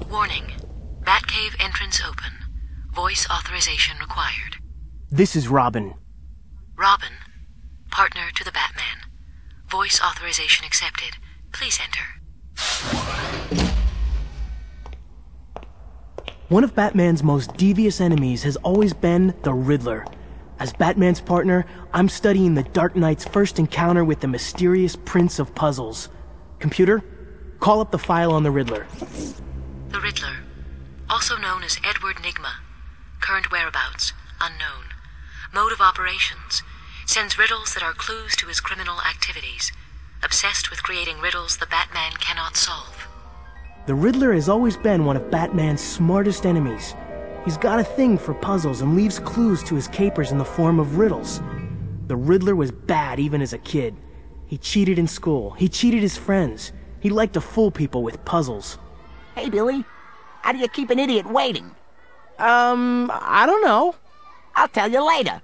Warning. Batcave entrance open. Voice authorization required. This is Robin. Robin, partner to the Batman. Voice authorization accepted. Please enter. One of Batman's most devious enemies has always been the Riddler. As Batman's partner, I'm studying the Dark Knight's first encounter with the mysterious Prince of Puzzles. Computer, call up the file on the Riddler. The Riddler, also known as Edward Nygma. Current whereabouts, unknown. Mode of operations, sends riddles that are clues to his criminal activities. Obsessed with creating riddles the Batman cannot solve. The Riddler has always been one of Batman's smartest enemies. He's got a thing for puzzles and leaves clues to his capers in the form of riddles. The Riddler was bad even as a kid. He cheated in school. He cheated his friends. He liked to fool people with puzzles. Hey, Billy. How do you keep an idiot waiting? I don't know. I'll tell you later.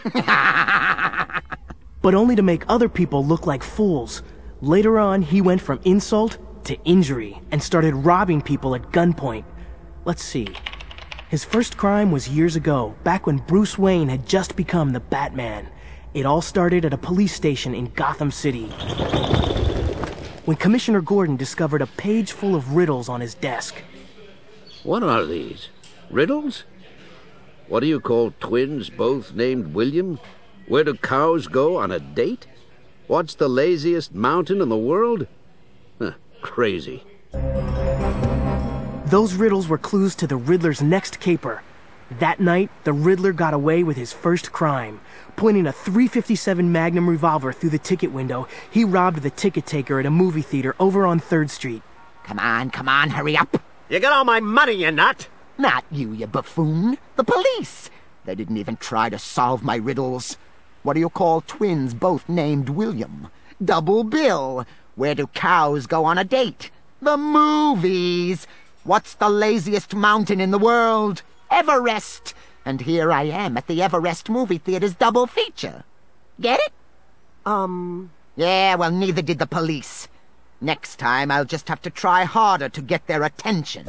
But only to make other people look like fools. Later on, he went from insult to injury and started robbing people at gunpoint. Let's see. His first crime was years ago, back when Bruce Wayne had just become the Batman. It all started at a police station in Gotham City, when Commissioner Gordon discovered a page full of riddles on his desk. What are these? Riddles? What do you call twins both named William? Where do cows go on a date? What's the laziest mountain in the world? Crazy. Those riddles were clues to the Riddler's next caper. That night, the Riddler got away with his first crime. Pointing a .357 Magnum revolver through the ticket window, he robbed the ticket taker at a movie theater over on 3rd Street. Come on, hurry up. You got all my money, you nut! Not you buffoon. The police. They didn't even try to solve my riddles. What do you call twins both named William? Double bill. Where do cows go on a date? The movies. What's the laziest mountain in the world? Everest. And here I am at the Everest movie theater's double feature. Get it? Yeah, well, neither did the police. Next time, I'll just have to try harder to get their attention.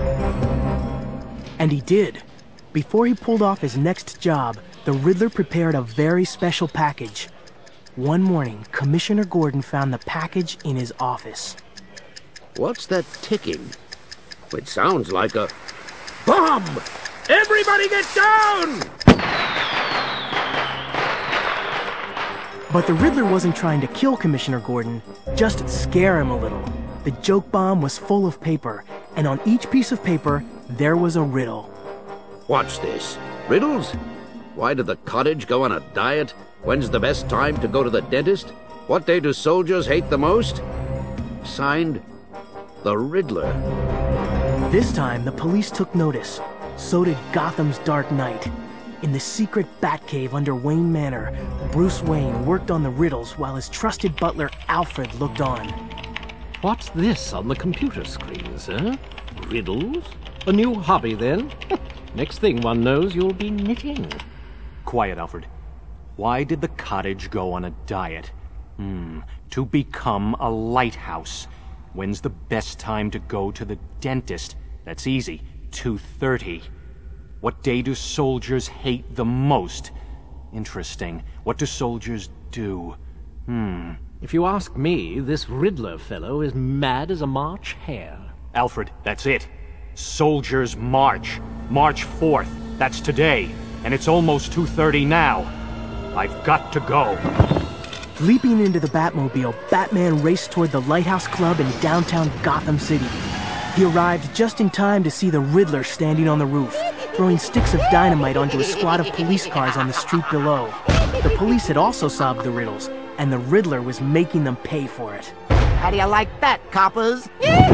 And he did. Before he pulled off his next job, the Riddler prepared a very special package. One morning, Commissioner Gordon found the package in his office. What's that ticking? It sounds like a bomb! Everybody get down! But the Riddler wasn't trying to kill Commissioner Gordon, just scare him a little. The joke bomb was full of paper, and on each piece of paper, there was a riddle. What's this? Riddles? Why did the cottage go on a diet? When's the best time to go to the dentist? What day do soldiers hate the most? Signed, the Riddler. This time, the police took notice. So did Gotham's Dark Knight. In the secret Batcave under Wayne Manor, Bruce Wayne worked on the riddles while his trusted butler Alfred looked on. What's this on the computer screen, sir? Riddles? A new hobby, then? Next thing one knows, you'll be knitting. Quiet, Alfred. Why did the cottage go on a diet? To become a lighthouse. When's the best time to go to the dentist? That's easy. 2:30. What day do soldiers hate the most? Interesting. What do soldiers do? If you ask me, this Riddler fellow is mad as a March hare. Alfred, that's it. Soldiers march. March 4th. That's today. And it's almost 2:30 now. I've got to go. Leaping into the Batmobile, Batman raced toward the Lighthouse Club in downtown Gotham City. He arrived just in time to see the Riddler standing on the roof, throwing sticks of dynamite onto a squad of police cars on the street below. The police had also solved the riddles, and the Riddler was making them pay for it. How do you like that, coppers?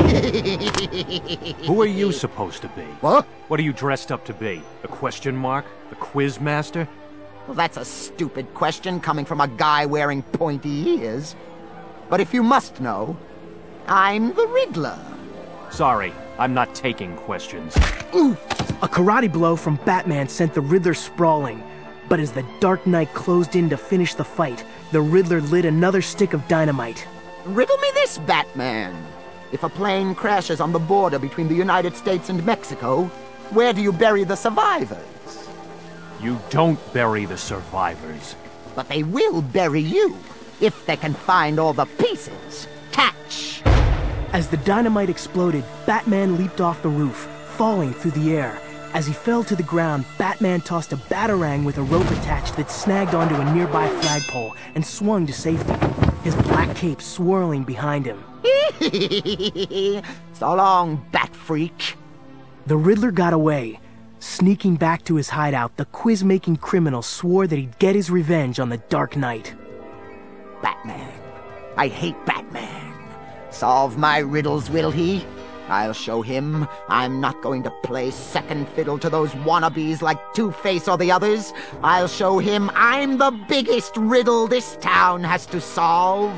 Who are you supposed to be? What? What are you dressed up to be? A question mark? The quiz master? Well, that's a stupid question coming from a guy wearing pointy ears. But if you must know, I'm the Riddler. Sorry, I'm not taking questions. Oof! A karate blow from Batman sent the Riddler sprawling. But as the Dark Knight closed in to finish the fight, the Riddler lit another stick of dynamite. Riddle me this, Batman. If a plane crashes on the border between the United States and Mexico, where do you bury the survivors? You don't bury the survivors. But they will bury you, if they can find all the pieces. Catch! As the dynamite exploded, Batman leaped off the roof, falling through the air. As he fell to the ground, Batman tossed a batarang with a rope attached that snagged onto a nearby flagpole and swung to safety, his black cape swirling behind him. So long, Bat Freak. The Riddler got away. Sneaking back to his hideout, the quiz-making criminal swore that he'd get his revenge on the Dark Knight. Batman. I hate Batman. Solve my riddles, will he? I'll show him I'm not going to play second fiddle to those wannabes like Two-Face or the others. I'll show him I'm the biggest riddle this town has to solve.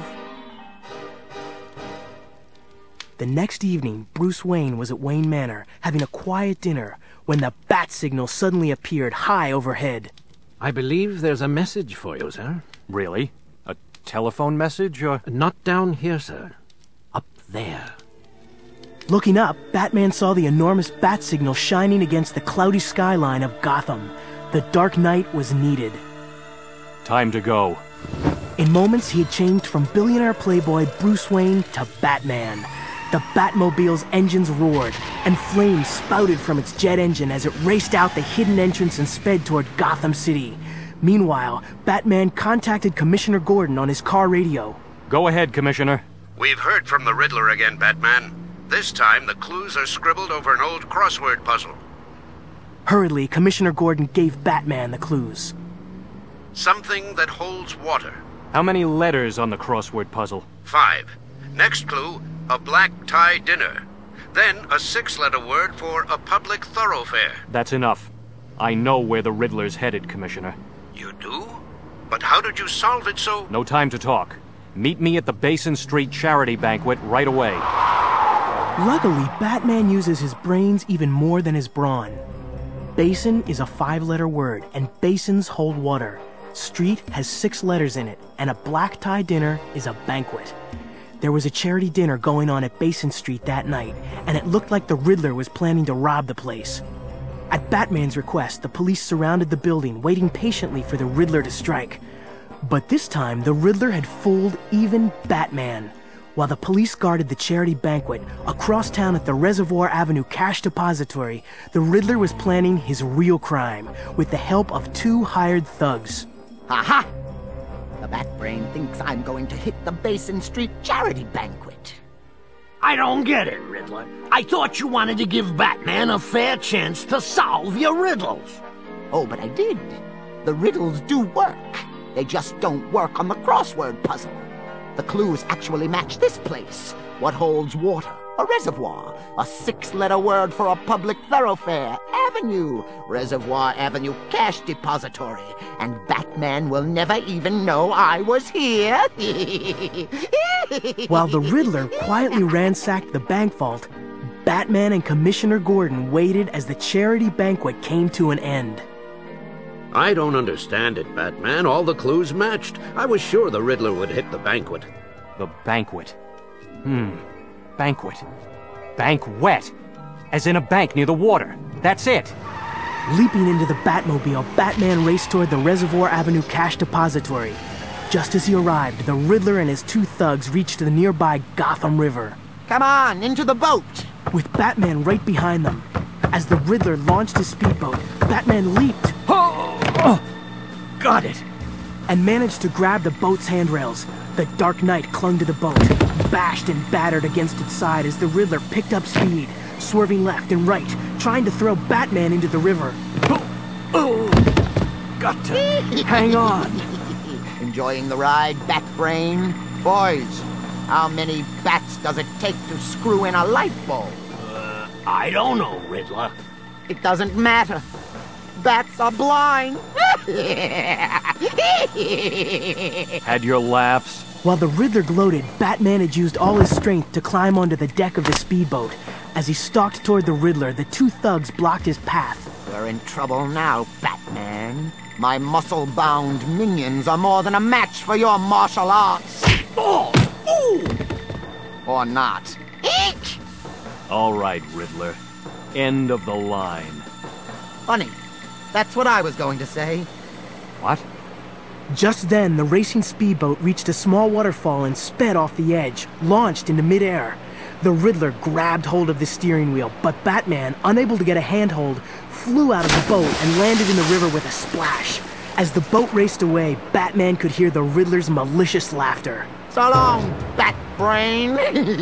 The next evening, Bruce Wayne was at Wayne Manor, having a quiet dinner, when the bat signal suddenly appeared high overhead. I believe there's a message for you, sir. Really? A telephone message, or...? Not down here, sir. Up there. Looking up, Batman saw the enormous bat signal shining against the cloudy skyline of Gotham. The Dark Knight was needed. Time to go. In moments, he had changed from billionaire playboy Bruce Wayne to Batman. The Batmobile's engines roared, and flames spouted from its jet engine as it raced out the hidden entrance and sped toward Gotham City. Meanwhile, Batman contacted Commissioner Gordon on his car radio. Go ahead, Commissioner. We've heard from the Riddler again, Batman. This time, the clues are scribbled over an old crossword puzzle. Hurriedly, Commissioner Gordon gave Batman the clues. Something that holds water. How many letters on the crossword puzzle? 5. Next clue, a black tie dinner. Then a 6-letter word for a public thoroughfare. That's enough. I know where the Riddler's headed, Commissioner. You do? But how did you solve it so... No time to talk. Meet me at the Basin Street charity banquet right away. Luckily, Batman uses his brains even more than his brawn. Basin is a 5-letter word, and basins hold water. Street has 6 letters in it, and a black tie dinner is a banquet. There was a charity dinner going on at Basin Street that night, and it looked like the Riddler was planning to rob the place. At Batman's request, the police surrounded the building, waiting patiently for the Riddler to strike. But this time, the Riddler had fooled even Batman. While the police guarded the charity banquet, across town at the Reservoir Avenue Cash Depository, the Riddler was planning his real crime, with the help of 2 hired thugs. Ha-ha! The Batbrain thinks I'm going to hit the Basin Street charity banquet. I don't get it, Riddler. I thought you wanted to give Batman a fair chance to solve your riddles. Oh, but I did. The riddles do work. They just don't work on the crossword puzzle. The clues actually match this place. What holds water? A reservoir. A 6-letter word for a public thoroughfare. Avenue. Reservoir Avenue Cash Depository. And Batman will never even know I was here. While the Riddler quietly ransacked the bank vault, Batman and Commissioner Gordon waited as the charity banquet came to an end. I don't understand it, Batman. All the clues matched. I was sure the Riddler would hit the banquet. The banquet. Banquet. Banquet. As in a bank near the water. That's it. Leaping into the Batmobile, Batman raced toward the Reservoir Avenue Cash Depository. Just as he arrived, the Riddler and his 2 thugs reached the nearby Gotham River. Come on, into the boat! With Batman right behind them. As the Riddler launched his speedboat, Batman leaped. Got it. And managed to grab the boat's handrails. The Dark Knight clung to the boat, bashed and battered against its side as the Riddler picked up speed, swerving left and right, trying to throw Batman into the river. Got to hang on. Enjoying the ride, Batbrain? Boys, how many bats does it take to screw in a light bulb? I don't know, Riddler. It doesn't matter. Bats are blind. Had your laughs. While the Riddler gloated, Batman had used all his strength to climb onto the deck of the speedboat. As he stalked toward the Riddler, the 2 thugs blocked his path. We're in trouble now, Batman. My muscle-bound minions are more than a match for your martial arts. Oh! Ooh! Or not. Eek! All right, Riddler. End of the line. Funny. That's what I was going to say. What? Just then, the racing speedboat reached a small waterfall and sped off the edge, launched into midair. The Riddler grabbed hold of the steering wheel, but Batman, unable to get a handhold, flew out of the boat and landed in the river with a splash. As the boat raced away, Batman could hear the Riddler's malicious laughter. So long, Bat-Brain!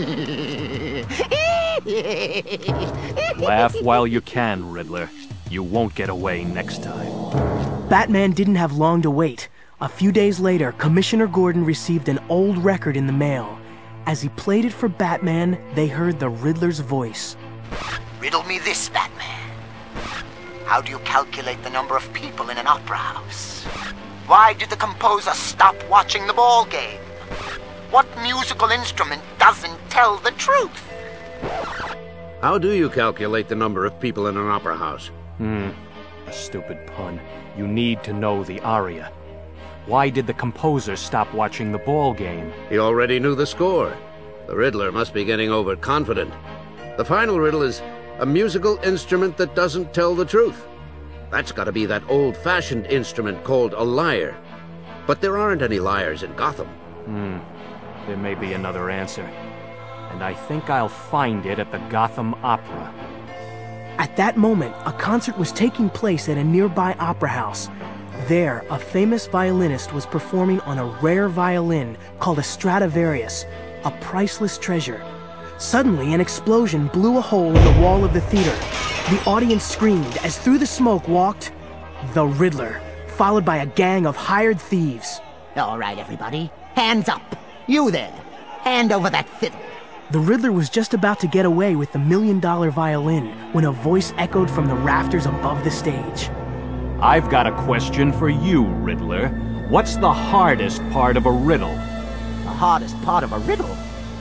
Laugh while you can, Riddler. You won't get away next time. Batman didn't have long to wait. A few days later, Commissioner Gordon received an old record in the mail. As he played it for Batman, they heard the Riddler's voice. Riddle me this, Batman. How do you calculate the number of people in an opera house? Why did the composer stop watching the ball game? What musical instrument doesn't tell the truth? How do you calculate the number of people in an opera house? A stupid pun. You need to know the aria. Why did the composer stop watching the ball game? He already knew the score. The Riddler must be getting overconfident. The final riddle is a musical instrument that doesn't tell the truth. That's got to be that old-fashioned instrument called a lyre. But there aren't any lyres in Gotham. There may be another answer. And I think I'll find it at the Gotham Opera. At that moment, a concert was taking place at a nearby opera house. There, a famous violinist was performing on a rare violin called a Stradivarius, a priceless treasure. Suddenly, an explosion blew a hole in the wall of the theater. The audience screamed as through the smoke walked the Riddler, followed by a gang of hired thieves. All right, everybody. Hands up. You there. Hand over that fiddle. The Riddler was just about to get away with the $1 million violin when a voice echoed from the rafters above the stage. I've got a question for you, Riddler. What's the hardest part of a riddle? The hardest part of a riddle?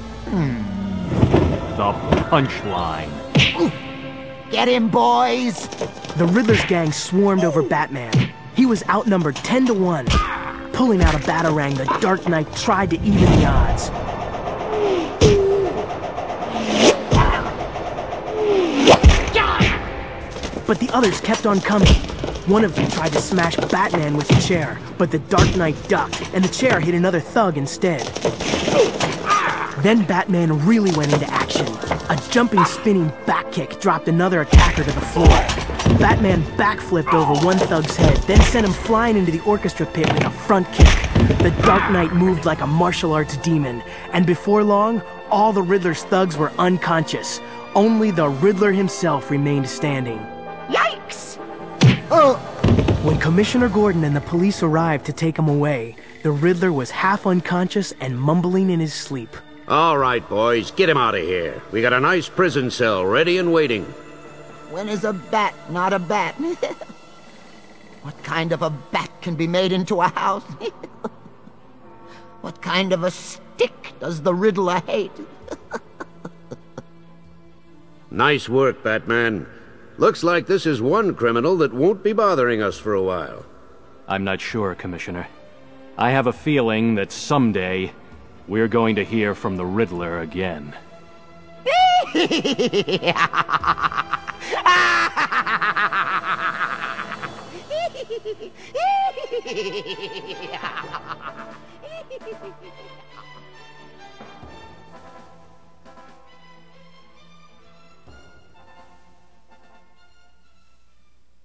The punchline. Get him, boys! The Riddler's gang swarmed over Batman. He was outnumbered 10-1. Pulling out a batarang, the Dark Knight tried to even the odds. But the others kept on coming. One of them tried to smash Batman with a chair, but the Dark Knight ducked, and the chair hit another thug instead. Then Batman really went into action. A jumping, spinning back kick dropped another attacker to the floor. Batman backflipped over one thug's head, then sent him flying into the orchestra pit with a front kick. The Dark Knight moved like a martial arts demon, and before long, all the Riddler's thugs were unconscious. Only the Riddler himself remained standing. Yikes! When Commissioner Gordon and the police arrived to take him away, the Riddler was half unconscious and mumbling in his sleep. All right, boys, get him out of here. We got a nice prison cell ready and waiting. When is a bat not a bat? What kind of a bat can be made into a house? What kind of a stick does the Riddler hate? Nice work, Batman. Looks like this is one criminal that won't be bothering us for a while. I'm not sure, Commissioner. I have a feeling that someday we're going to hear from the Riddler again.